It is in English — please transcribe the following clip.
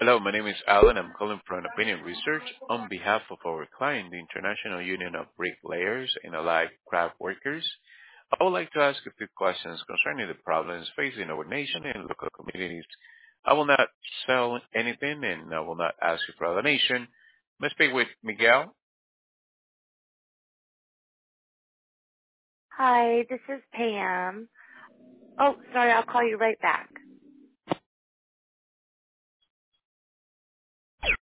Hello, my name is Alan. I'm calling from Opinion Research on behalf of our client, the International Union of Bricklayers and Allied Craft Workers. I would like to ask a few questions concerning the problems facing our nation and local communities. I will not sell anything and I will not ask you for a donation. May I speak with Miguel? Hi, this is Pam. Oh, sorry, I'll call you right back.